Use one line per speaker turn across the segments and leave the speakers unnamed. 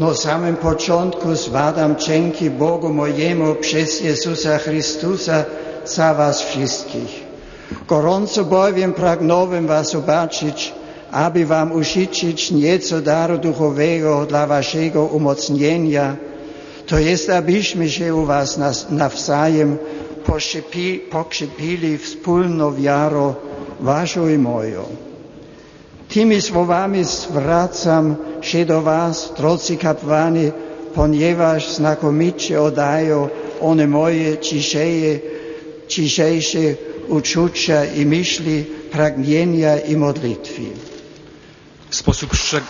na samym początku składam dzięki Bogu mojemu przez Jezusa Chrystusa za was wszystkich. Gorąco bowiem pragnąłem was zobaczyć, aby wam użyczyć nieco daru duchowego dla waszego umocnienia, to jest, abyśmy się u was nawzajem pokrzepili wspólną wiarą waszą i moją. Tymi słowami zwracam się do was, drodzy kapłani, ponieważ znakomicie oddają one moje dzisiejsze uczucia i myśli, pragnienia i modlitwy.
W sposób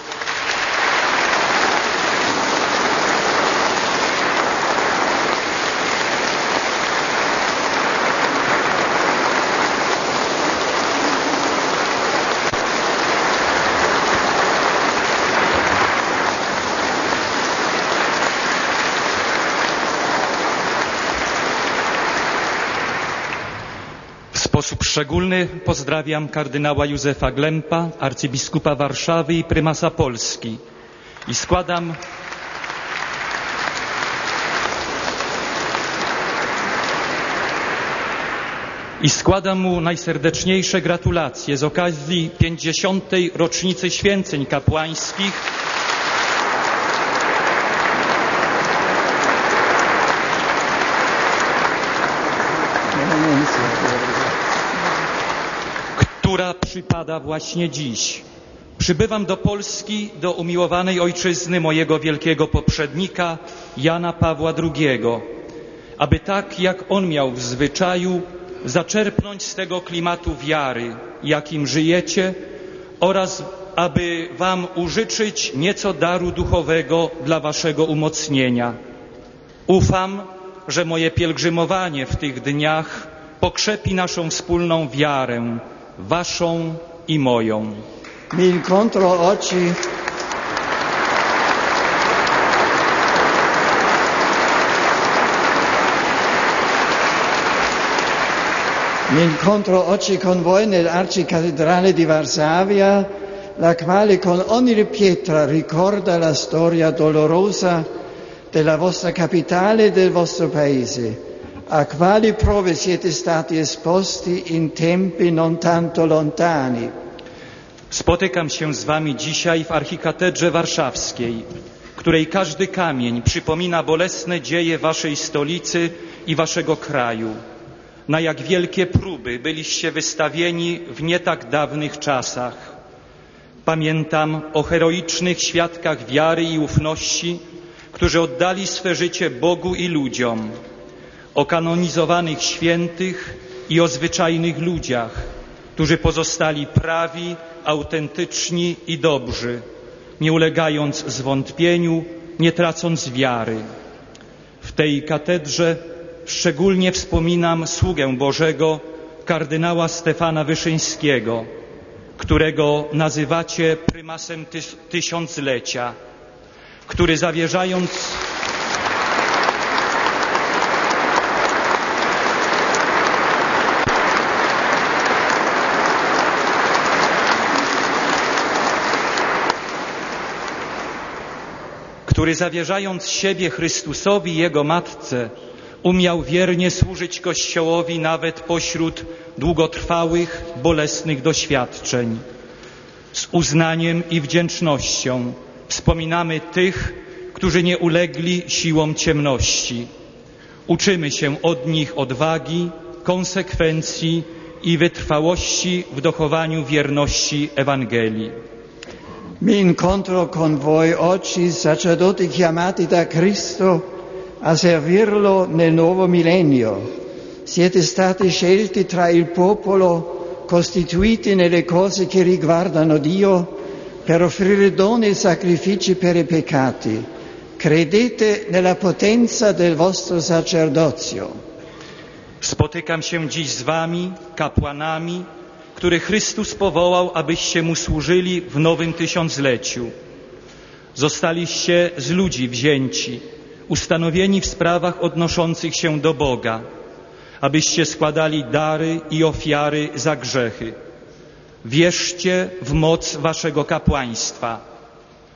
szczególny pozdrawiam kardynała Józefa Glempa, arcybiskupa Warszawy i prymasa Polski i składam mu najserdeczniejsze gratulacje z okazji 50. rocznicy święceń kapłańskich która przypada właśnie dziś. Przybywam do Polski, do umiłowanej ojczyzny mojego wielkiego poprzednika, Jana Pawła II, aby tak jak on miał w zwyczaju zaczerpnąć z tego klimatu wiary, jakim żyjecie, oraz aby wam użyczyć nieco daru duchowego dla waszego umocnienia. Ufam, że moje pielgrzymowanie w tych dniach pokrzepi naszą wspólną wiarę, waszą i moją.
Mi incontro oggi con voi nell'arcicattedrale di Varsavia, la quale con ogni pietra ricorda la storia dolorosa della vostra capitale e del vostro paese, a quali prove siete stati esposti in tempi non tanto lontani.
Spotykam się z wami dzisiaj w archikatedrze warszawskiej, której każdy kamień przypomina bolesne dzieje waszej stolicy i waszego kraju. Na jak wielkie próby byliście wystawieni w nie tak dawnych czasach. Pamiętam o heroicznych świadkach wiary i ufności, którzy oddali swe życie Bogu i ludziom, o kanonizowanych świętych i o zwyczajnych ludziach, którzy pozostali prawi, autentyczni i dobrzy, nie ulegając zwątpieniu, nie tracąc wiary. W tej katedrze szczególnie wspominam sługę Bożego, kardynała Stefana Wyszyńskiego, którego nazywacie prymasem tysiąclecia, który zawierzając siebie Chrystusowi i Jego Matce, umiał wiernie służyć Kościołowi nawet pośród długotrwałych, bolesnych doświadczeń. Z uznaniem i wdzięcznością wspominamy tych, którzy nie ulegli siłom ciemności. Uczymy się od nich odwagi, konsekwencji i wytrwałości w dochowaniu wierności Ewangelii.
Mi incontro con voi oggi, sacerdoti chiamati da Cristo a servirlo nel nuovo millennio. Siete stati scelti tra il popolo, costituiti nelle cose che riguardano Dio, per offrire doni e sacrifici per i peccati. Credete nella potenza del vostro sacerdozio.
Spotykam się dziś z wami, kapłanami, których Chrystus powołał, abyście mu służyli w nowym tysiącleciu. Zostaliście z ludzi wzięci, ustanowieni w sprawach odnoszących się do Boga, abyście składali dary i ofiary za grzechy. Wierzcie w moc waszego kapłaństwa.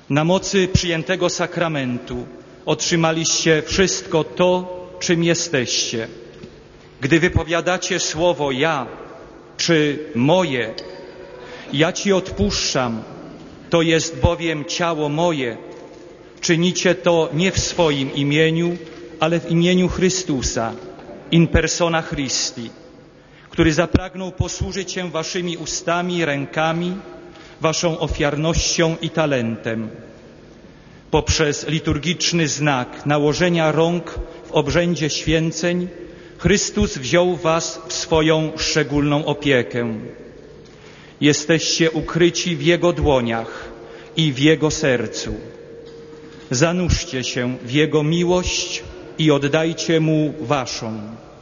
Na mocy przyjętego sakramentu otrzymaliście wszystko to, czym jesteście. Gdy wypowiadacie słowo ja czy moje, ja ci odpuszczam, to jest bowiem ciało moje, czynicie to nie w swoim imieniu, ale w imieniu Chrystusa, in persona Christi, który zapragnął posłużyć się waszymi ustami, rękami, waszą ofiarnością i talentem. Poprzez liturgiczny znak nałożenia rąk w obrzędzie święceń Chrystus wziął was w swoją szczególną opiekę. Jesteście ukryci w Jego dłoniach i w Jego sercu. Zanurzcie się w Jego miłość i oddajcie Mu waszą.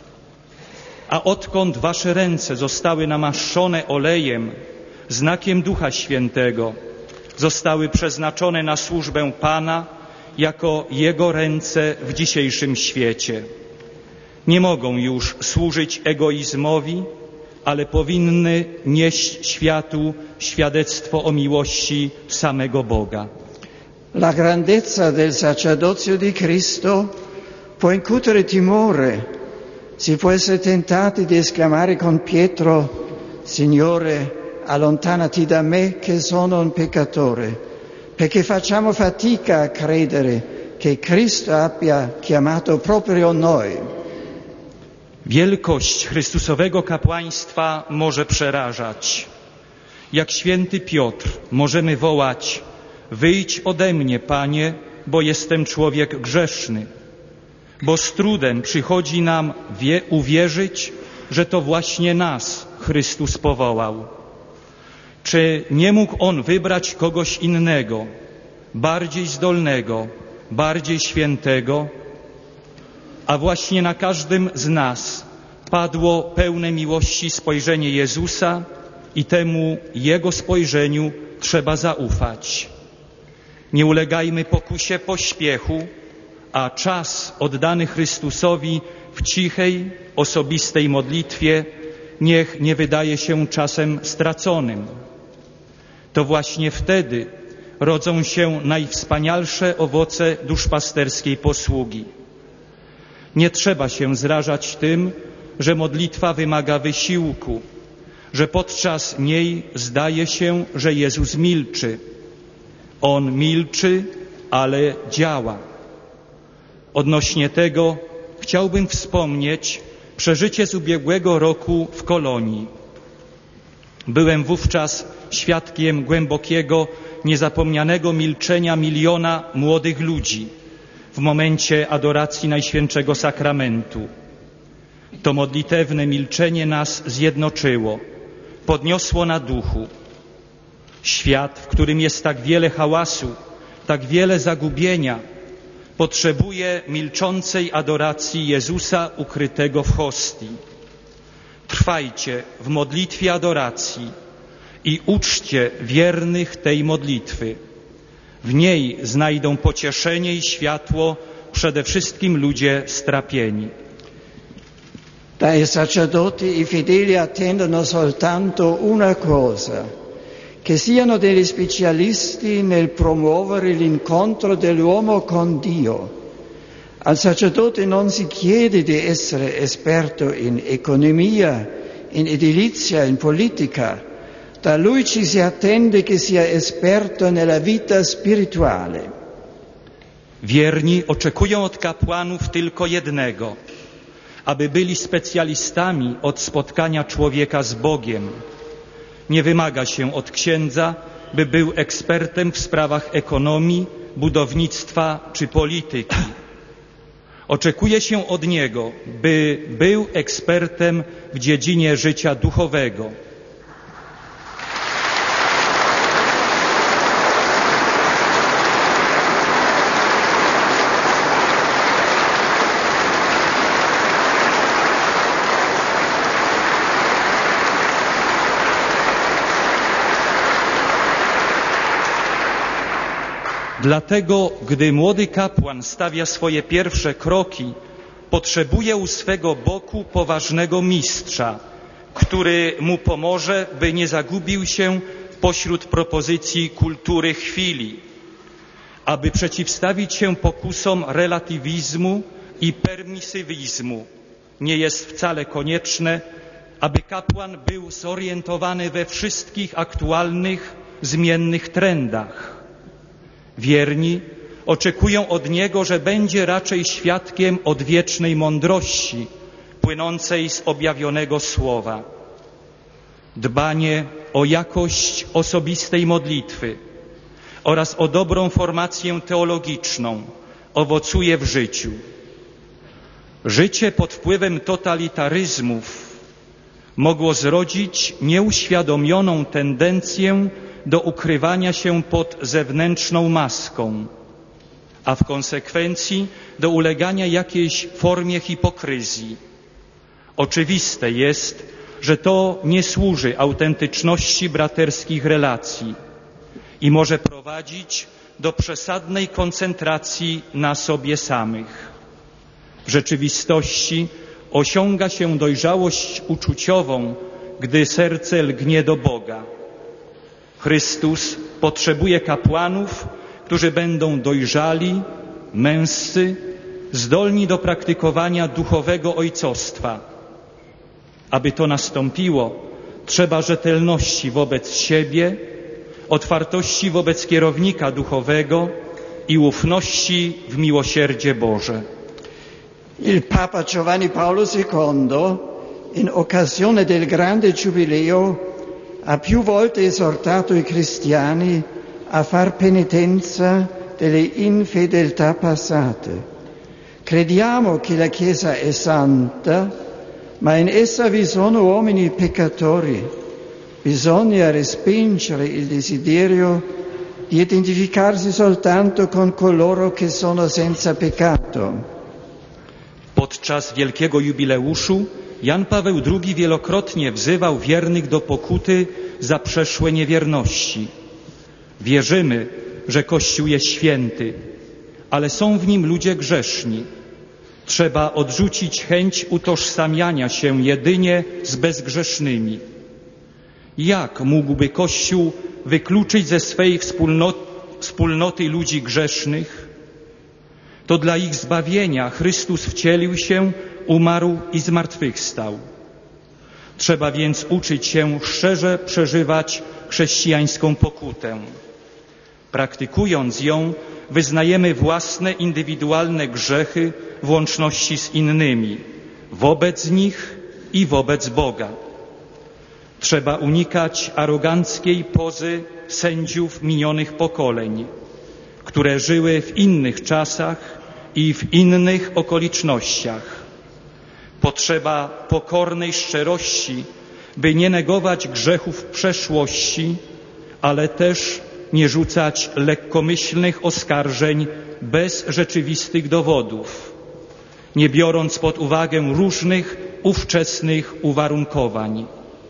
A odkąd wasze ręce zostały namaszczone olejem, znakiem Ducha Świętego, zostały przeznaczone na służbę Pana jako Jego ręce w dzisiejszym świecie. Nie mogą już służyć egoizmowi, ale powinny nieść światu świadectwo o miłości samego Boga.
La grandezza del sacerdozio di Cristo può incutere timore. Si può essere tentati di esclamare con Pietro: Signore, allontanati da me che sono un peccatore, perché facciamo fatica a credere che Cristo abbia chiamato proprio noi.
Wielkość Chrystusowego kapłaństwa może przerażać. Jak święty Piotr możemy wołać: wyjdź ode mnie, Panie, bo jestem człowiek grzeszny. Bo z trudem przychodzi nam uwierzyć, że to właśnie nas Chrystus powołał. Czy nie mógł On wybrać kogoś innego, bardziej zdolnego, bardziej świętego? A właśnie na każdym z nas padło pełne miłości spojrzenie Jezusa i temu Jego spojrzeniu trzeba zaufać. Nie ulegajmy pokusie pośpiechu, a czas oddany Chrystusowi w cichej, osobistej modlitwie niech nie wydaje się czasem straconym. To właśnie wtedy rodzą się najwspanialsze owoce duszpasterskiej posługi. Nie trzeba się zrażać tym, że modlitwa wymaga wysiłku, że podczas niej zdaje się, że Jezus milczy. On milczy, ale działa. Odnośnie tego chciałbym wspomnieć przeżycie z ubiegłego roku w Kolonii. Byłem wówczas świadkiem głębokiego, niezapomnianego milczenia miliona młodych ludzi w momencie adoracji Najświętszego Sakramentu. To modlitewne milczenie nas zjednoczyło, podniosło na duchu. Świat, w którym jest tak wiele hałasu, tak wiele zagubienia, potrzebuje milczącej adoracji Jezusa ukrytego w hostii. Trwajcie w modlitwie adoracji i uczcie wiernych tej modlitwy. W niej znajdą pocieszenie i światło przede wszystkim ludzie strapieni.
Dai sacerdoti i fedeli attendono soltanto una cosa: che siano degli specialisti nel promuovere l'incontro dell'uomo con Dio. Al sacerdote non si chiede di essere esperto in economia, in edilizia, in politica. Da lui ci si attende che sia esperto nella vita spirituale.
Wierni oczekują od kapłanów tylko jednego: aby byli specjalistami od spotkania człowieka z Bogiem. Nie wymaga się od księdza, by był ekspertem w sprawach ekonomii, budownictwa czy polityki. Oczekuje się od niego, by był ekspertem w dziedzinie życia duchowego. Dlatego, gdy młody kapłan stawia swoje pierwsze kroki, potrzebuje u swego boku poważnego mistrza, który mu pomoże, by nie zagubił się pośród propozycji kultury chwili, aby przeciwstawić się pokusom relatywizmu i permisywizmu. Nie jest wcale konieczne, aby kapłan był zorientowany we wszystkich aktualnych, zmiennych trendach. Wierni oczekują od niego, że będzie raczej świadkiem odwiecznej mądrości płynącej z objawionego słowa. Dbanie o jakość osobistej modlitwy oraz o dobrą formację teologiczną owocuje w życiu. Życie pod wpływem totalitaryzmów mogło zrodzić nieuświadomioną tendencję do ukrywania się pod zewnętrzną maską, a w konsekwencji do ulegania jakiejś formie hipokryzji. Oczywiste jest, że to nie służy autentyczności braterskich relacji i może prowadzić do przesadnej koncentracji na sobie samych. W rzeczywistości osiąga się dojrzałość uczuciową, gdy serce lgnie do Boga. Chrystus potrzebuje kapłanów, którzy będą dojrzali, męscy, zdolni do praktykowania duchowego ojcostwa. Aby to nastąpiło, trzeba rzetelności wobec siebie, otwartości wobec kierownika duchowego i ufności w miłosierdzie Boże.
Il Papa Giovanni Paolo II, in occasione del grande giubileo, ha più volte esortato i cristiani a far penitenza delle infedeltà passate. Crediamo che la Chiesa è santa, ma in essa vi sono uomini peccatori. Bisogna respingere il desiderio di identificarsi soltanto con coloro che sono senza peccato.
Podczas wielkiego jubileuszu Jan Paweł II wielokrotnie wzywał wiernych do pokuty za przeszłe niewierności. Wierzymy, że Kościół jest święty, ale są w nim ludzie grzeszni. Trzeba odrzucić chęć utożsamiania się jedynie z bezgrzesznymi. Jak mógłby Kościół wykluczyć ze swej wspólnoty ludzi grzesznych? To dla ich zbawienia Chrystus wcielił się, umarł i zmartwychwstał. Trzeba więc uczyć się szczerze przeżywać chrześcijańską pokutę. Praktykując ją, wyznajemy własne indywidualne grzechy w łączności z innymi, wobec nich i wobec Boga. Trzeba unikać aroganckiej pozy sędziów minionych pokoleń, które żyły w innych czasach i w innych okolicznościach. Potrzeba pokornej szczerości, by nie negować grzechów przeszłości, ale też nie rzucać lekkomyślnych oskarżeń bez rzeczywistych dowodów, nie biorąc pod uwagę różnych ówczesnych uwarunkowań.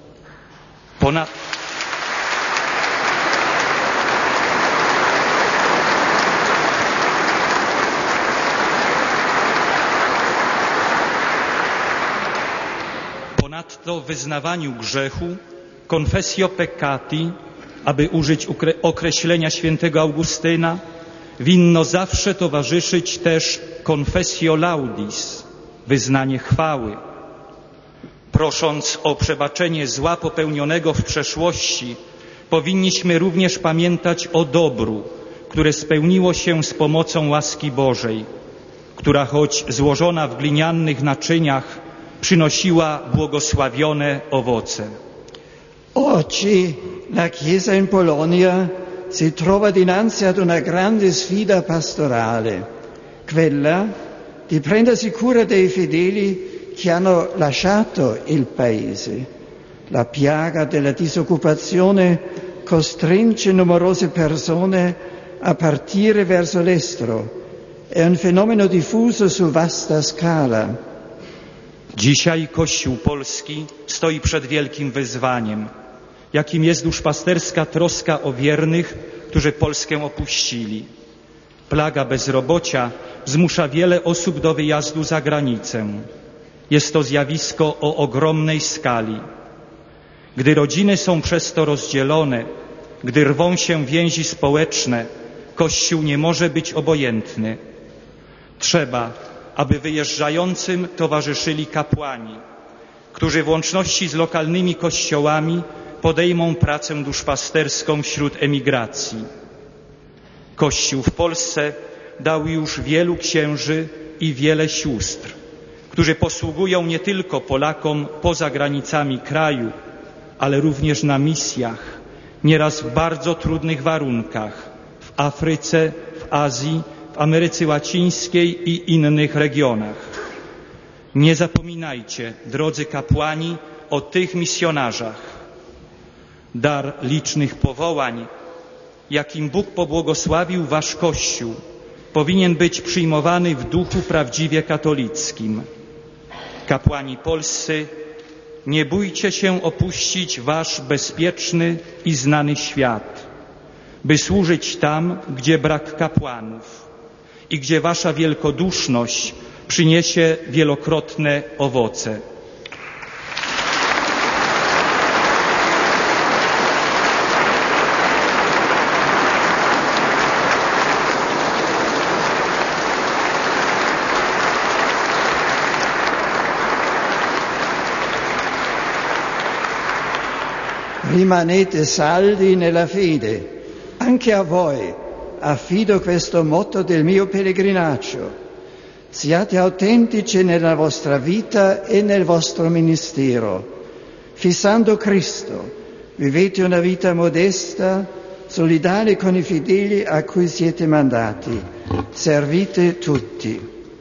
Ponadto w wyznawaniu grzechu, confessio peccati, aby użyć określenia świętego Augustyna, winno zawsze towarzyszyć też confessio laudis, wyznanie chwały. Prosząc o przebaczenie zła popełnionego w przeszłości, powinniśmy również pamiętać o dobru, które spełniło się z pomocą łaski Bożej, która choć złożona w glinianych naczyniach, przynosiła błogosławione owoce.
Oggi la Chiesa in Polonia si trova dinanzi ad una grande sfida pastorale, quella di prendersi cura dei fedeli che hanno lasciato il paese. La piaga della disoccupazione costringe numerose persone a partire verso l'estero. È un fenomeno diffuso su vasta scala.
Dzisiaj Kościół polski stoi przed wielkim wyzwaniem, jakim jest duszpasterska troska o wiernych, którzy Polskę opuścili. Plaga bezrobocia zmusza wiele osób do wyjazdu za granicę. Jest to zjawisko o ogromnej skali. Gdy rodziny są przez to rozdzielone, gdy rwą się więzi społeczne, Kościół nie może być obojętny. Trzeba, aby wyjeżdżającym towarzyszyli kapłani, którzy w łączności z lokalnymi kościołami podejmą pracę duszpasterską wśród emigracji. Kościół w Polsce dał już wielu księży i wiele sióstr, którzy posługują nie tylko Polakom poza granicami kraju, ale również na misjach, nieraz w bardzo trudnych warunkach, w Afryce, w Azji, w Ameryce Łacińskiej i innych regionach. Nie zapominajcie, drodzy kapłani, o tych misjonarzach. Dar licznych powołań, jakim Bóg pobłogosławił wasz Kościół, powinien być przyjmowany w duchu prawdziwie katolickim. Kapłani polscy, nie bójcie się opuścić wasz bezpieczny i znany świat, by służyć tam, gdzie brak kapłanów i gdzie wasza wielkoduszność przyniesie wielokrotne owoce.
Rimanete saldi nella fede. Anche a voi affido questo motto del mio pellegrinaggio. Siate autentici nella vostra vita e nel vostro ministero. Fissando Cristo, vivete una vita modesta, solidale con i fedeli a cui siete mandati. Servite tutti.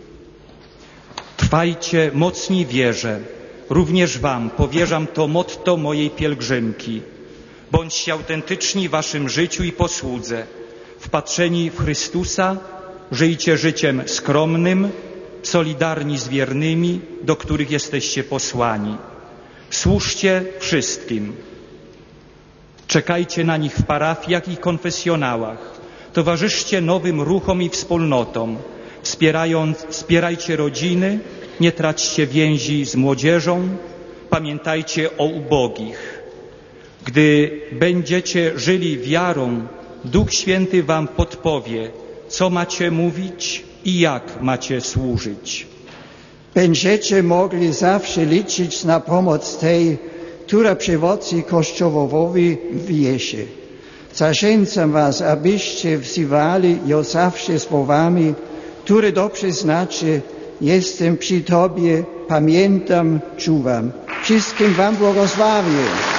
Trwajcie mocni w wierze. Również wam powierzam to motto mojej pielgrzymki. Bądźcie autentyczni w waszym życiu i posłudze. Wpatrzeni w Chrystusa, żyjcie życiem skromnym, solidarni z wiernymi, do których jesteście posłani. Służcie wszystkim. Czekajcie na nich w parafiach i konfesjonałach. Towarzyszcie nowym ruchom i wspólnotom. Wspierajcie rodziny, nie traćcie więzi z młodzieżą, pamiętajcie o ubogich. Gdy będziecie żyli wiarą, Duch Święty wam podpowie, co macie mówić i jak macie służyć.
Będziecie mogli zawsze liczyć na pomoc tej, która przywodzi Kościołowi w wiesie. Zachęcam was, abyście wzywali ją zawsze słowami, które dobrze znacie: jestem przy Tobie, pamiętam, czuwam. Wszystkim wam błogosławię.